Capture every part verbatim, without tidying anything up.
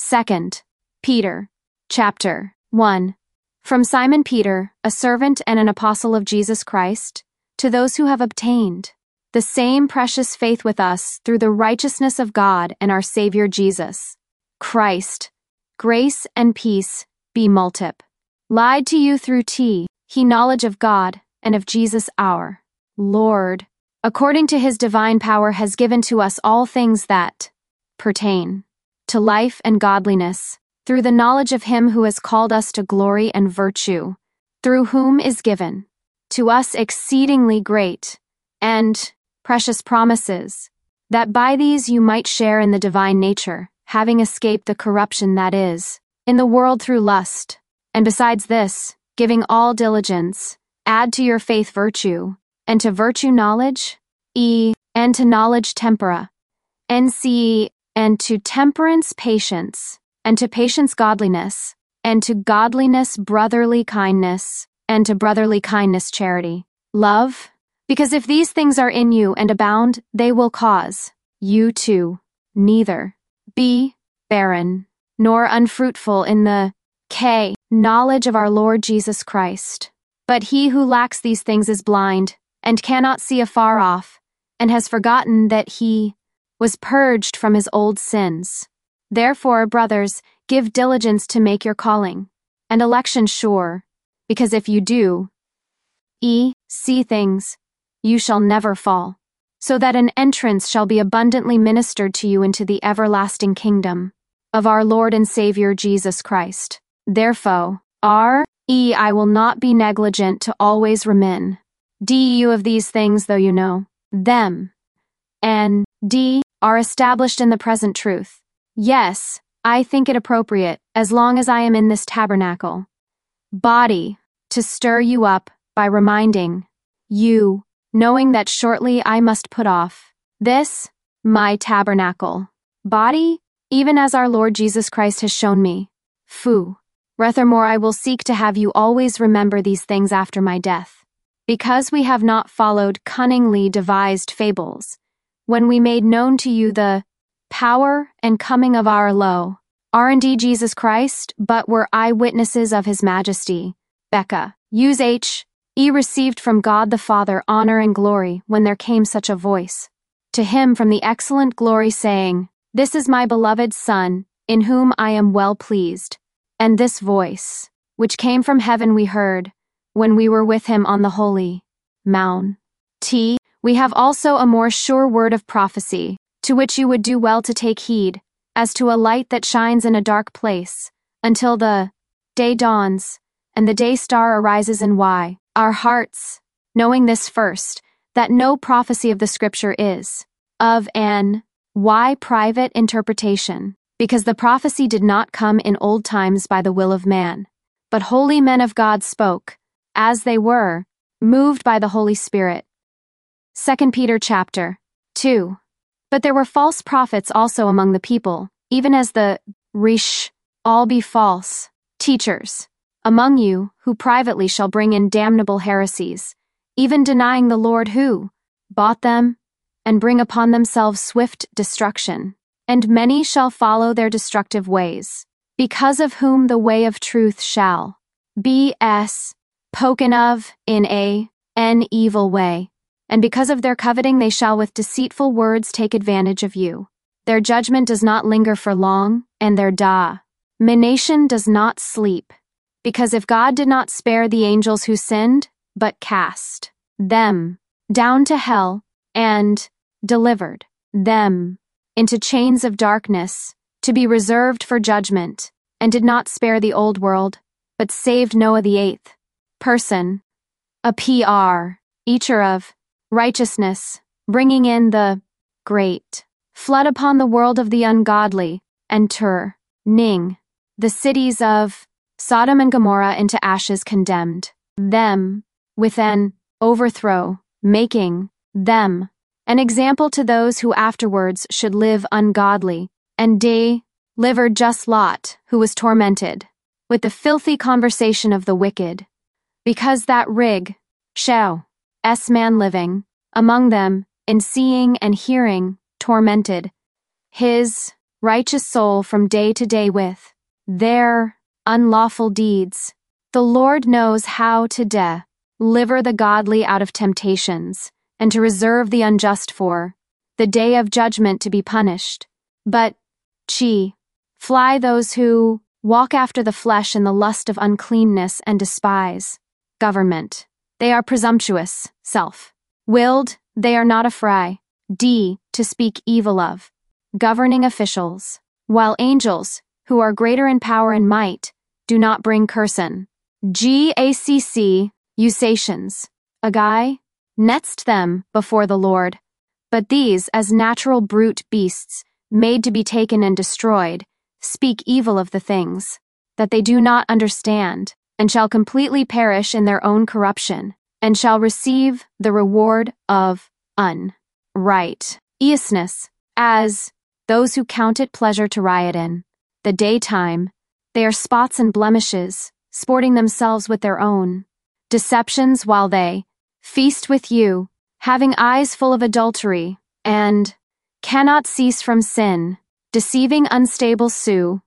Second Peter, chapter one. From Simon Peter, a servant and an apostle of Jesus Christ, to those who have obtained the same precious faith with us through the righteousness of God and our Savior Jesus Christ, grace and peace be multip. Lied to you through T, he knowledge of God and of Jesus our Lord, according to his divine power has given to us all things that pertain to life and godliness, through the knowledge of him who has called us to glory and virtue, through whom is given to us exceedingly great and precious promises, that by these you might share in the divine nature, having escaped the corruption that is in the world through lust. And besides this, giving all diligence, add to your faith virtue, and to virtue knowledge, e, and to knowledge tempera, and c, and to temperance patience, and to patience godliness, and to godliness brotherly kindness, and to brotherly kindness charity. Love, because if these things are in you and abound, they will cause you to neither be barren, nor unfruitful in the k knowledge of our Lord Jesus Christ. But he who lacks these things is blind, and cannot see afar off, and has forgotten that he was purged from his old sins. Therefore, brothers, give diligence to make your calling and election sure, because if you do e see things, you shall never fall, so that an entrance shall be abundantly ministered to you into the everlasting kingdom of our Lord and Savior Jesus Christ. Therefore, r e I will not be negligent to always remin d you of these things, though you know them, and d are established in the present truth. Yes, I think it appropriate, as long as I am in this tabernacle body, to stir you up by reminding you, knowing that shortly I must put off this, my tabernacle body, even as our Lord Jesus Christ has shown me. Fu. Furthermore, I will seek to have you always remember these things after my death, because we have not followed cunningly devised fables, when we made known to you the power and coming of our Lo, R and D Jesus Christ, but were eyewitnesses of his majesty. Becca. Use H. E received from God the Father honor and glory when there came such a voice to him from the excellent glory, saying, This is my beloved Son, in whom I am well pleased. And this voice, which came from heaven, we heard when we were with him on the holy Mount. T. We have also a more sure word of prophecy, to which you would do well to take heed, as to a light that shines in a dark place, until the day dawns, and the day star arises in Y, our hearts, knowing this first, that no prophecy of the Scripture is of an Y private interpretation, because the prophecy did not come in old times by the will of man, but holy men of God spoke, as they were, moved by the Holy Spirit. Second Peter chapter two. But there were false prophets also among the people, even as the Rish, all be false teachers among you, who privately shall bring in damnable heresies, even denying the Lord who bought them, and bring upon themselves swift destruction. And many shall follow their destructive ways, because of whom the way of truth shall be s spoken of in a an evil way. And because of their coveting they shall with deceitful words take advantage of you. Their judgment does not linger for long, and their domination does not sleep. Because if God did not spare the angels who sinned, but cast them down to hell, and delivered them into chains of darkness, to be reserved for judgment, and did not spare the old world, but saved Noah the eighth person, a P R, eacher of righteousness, bringing in the great flood upon the world of the ungodly, and turning the cities of Sodom and Gomorrah into ashes, condemned them with an overthrow, making them an example to those who afterwards should live ungodly, and delivered just Lot, who was tormented with the filthy conversation of the wicked, because that rig shall s man living among them, in seeing and hearing, tormented his righteous soul from day to day with their unlawful deeds. The Lord knows how to deliver the godly out of temptations, and to reserve the unjust for the day of judgment to be punished. But, chi, fly those who walk after the flesh in the lust of uncleanness and despise government. They are presumptuous, self-willed, they are not afraid, d, to speak evil of governing officials, while angels, who are greater in power and might, do not bring cursin. Gacc, usations, a guy, next them before the Lord. But these, as natural brute beasts, made to be taken and destroyed, speak evil of the things that they do not understand, and shall completely perish in their own corruption, and shall receive the reward of unrighteousness, as those who count it pleasure to riot in the daytime. They are spots and blemishes, sporting themselves with their own deceptions while they feast with you, having eyes full of adultery, and cannot cease from sin, deceiving unstable Sue,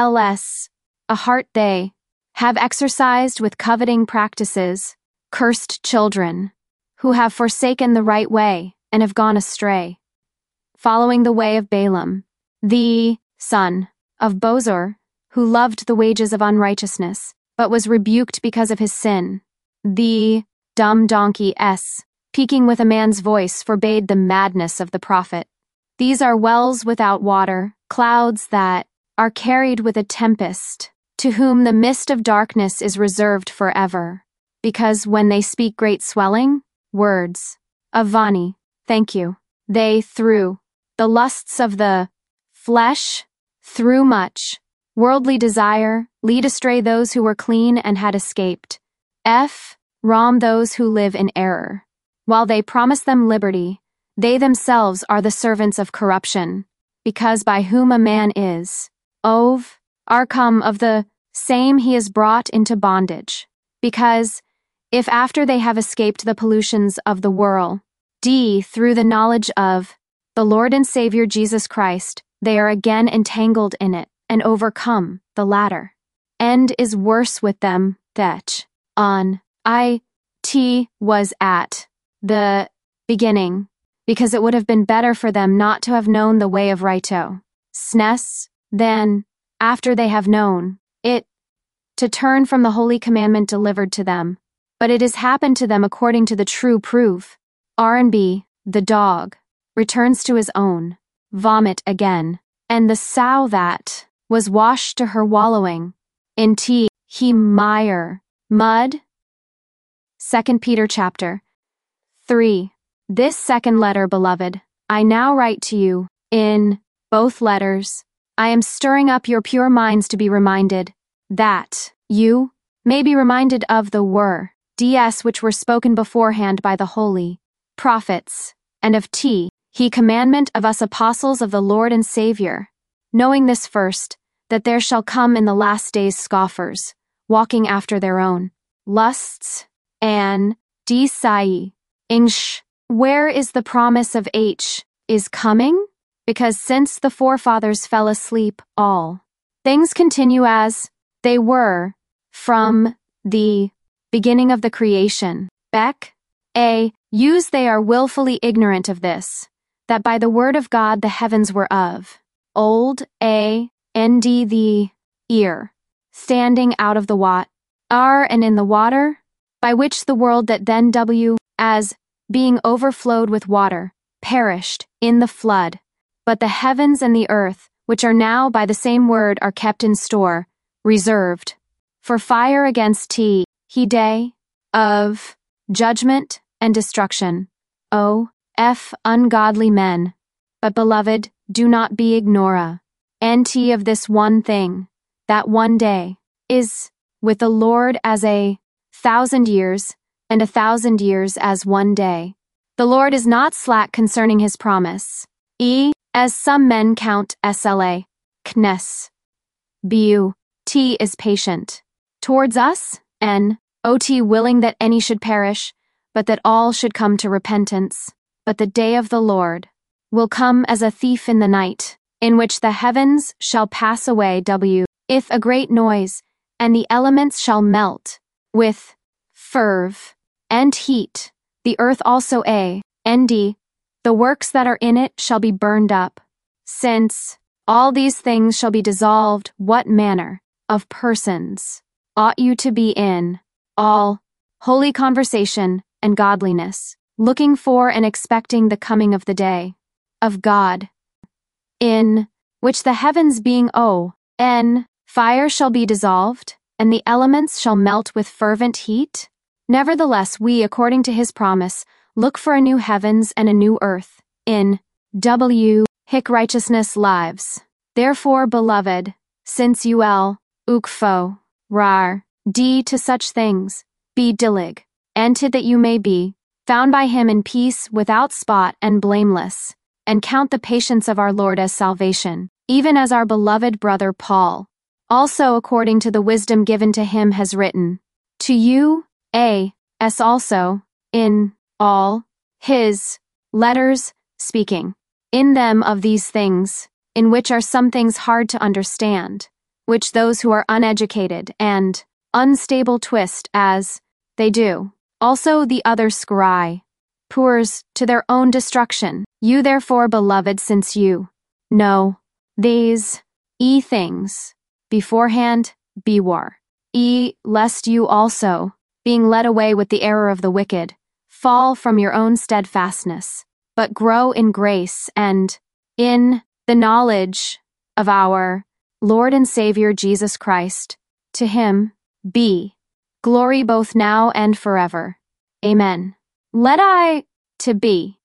ls, a heart they have exercised with coveting practices, cursed children, who have forsaken the right way and have gone astray, following the way of Balaam, the son of Bosor, who loved the wages of unrighteousness, but was rebuked because of his sin. The dumb donkey s, speaking with a man's voice, forbade the madness of the prophet. These are wells without water, clouds that are carried with a tempest, to whom the mist of darkness is reserved forever, because when they speak great swelling words of Vani, thank you, they through the lusts of the flesh, through much worldly desire, lead astray those who were clean and had escaped. F. Ram those who live in error. While they promise them liberty, they themselves are the servants of corruption, because by whom a man is, ov, are come of the same he is brought into bondage. Because, if after they have escaped the pollutions of the world, d, through the knowledge of the Lord and Savior Jesus Christ, they are again entangled in it, and overcome, the latter end is worse with them, that on I, t, was at the beginning, because it would have been better for them not to have known the way of righto, snes, than, after they have known it, to turn from the holy commandment delivered to them. But it has happened to them according to the true proof. R and B, the dog, returns to his own vomit again, and the sow that was washed to her wallowing in tea, he mire, mud. Second Peter chapter three. This second letter, beloved, I now write to you, in both letters, I am stirring up your pure minds to be reminded that you may be reminded of the word ds which were spoken beforehand by the holy prophets, and of t, he commandment of us apostles of the Lord and Savior, knowing this first, that there shall come in the last days scoffers, walking after their own lusts, and d sai, insh, where is the promise of h, is coming? Because since the forefathers fell asleep, all things continue as they were from the beginning of the creation. Beck, a, use they are willfully ignorant of this, that by the word of God the heavens were of old, a, nd the ear, standing out of the wat, are and in the water, by which the world that then w, as being overflowed with water, perished in the flood. But the heavens and the earth, which are now by the same word are kept in store, reserved, for fire against t, he day, of judgment and destruction. O, f, ungodly men. But beloved, do not be ignora, nt of this one thing, that one day is with the Lord as a thousand years, and a thousand years as one day. The Lord is not slack concerning his promise, e, as some men count sla, knes. Bu, t is patient towards us, n, ot willing that any should perish, but that all should come to repentance. But the day of the Lord will come as a thief in the night, in which the heavens shall pass away, w. if a great noise, and the elements shall melt, with ferve and heat, the earth also a, nd, the works that are in it shall be burned up. Since all these things shall be dissolved, what manner of persons ought you to be in all holy conversation and godliness, looking for and expecting the coming of the day of God, in which the heavens being o, n, fire shall be dissolved, and the elements shall melt with fervent heat? Nevertheless, we, according to his promise, look for a new heavens and a new earth, in w. hic righteousness lives. Therefore, beloved, since you l, ukfo, rar, d to such things, be dillig, and to that you may be found by him in peace, without spot and blameless, and count the patience of our Lord as salvation, even as our beloved brother Paul, also according to the wisdom given to him, has written, to you, a, s also, in all his letters, speaking in them of these things, in which are some things hard to understand, which those who are uneducated and unstable twist as they do. Also the other scry, poors to their own destruction. You therefore, beloved, since you know these e things beforehand, beware, e lest you also, being led away with the error of the wicked, fall from your own steadfastness, but grow in grace and in the knowledge of our Lord and Savior Jesus Christ. To him be glory both now and forever. Amen. Let I to be